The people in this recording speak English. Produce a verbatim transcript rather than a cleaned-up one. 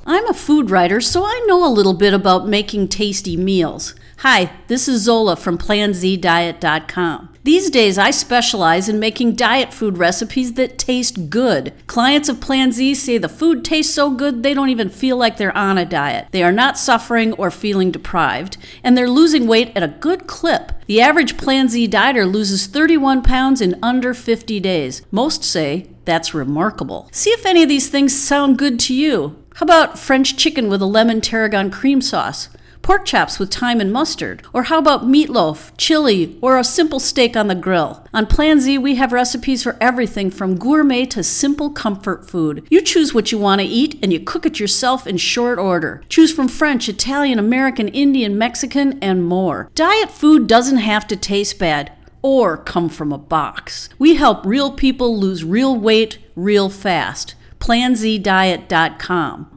I'm a food writer, so I know a little bit about making tasty meals. Hi, this is Zola from plan z diet dot com. These days, I specialize in making diet food recipes that taste good. Clients of Plan Z say the food tastes so good they don't even feel like they're on a diet. They are not suffering or feeling deprived, and they're losing weight at a good clip. The average Plan Z dieter loses thirty-one pounds in under fifty days. Most say that's remarkable. See if any of these things sound good to you. How about French chicken with a lemon tarragon cream sauce? Pork chops with thyme and mustard? Or how about meatloaf, chili, or a simple steak on the grill? On Plan Z, we have recipes for everything from gourmet to simple comfort food. You choose what you want to eat, and you cook it yourself in short order. Choose from French, Italian, American, Indian, Mexican, and more. Diet food doesn't have to taste bad or come from a box. We help real people lose real weight real fast. plan z diet dot com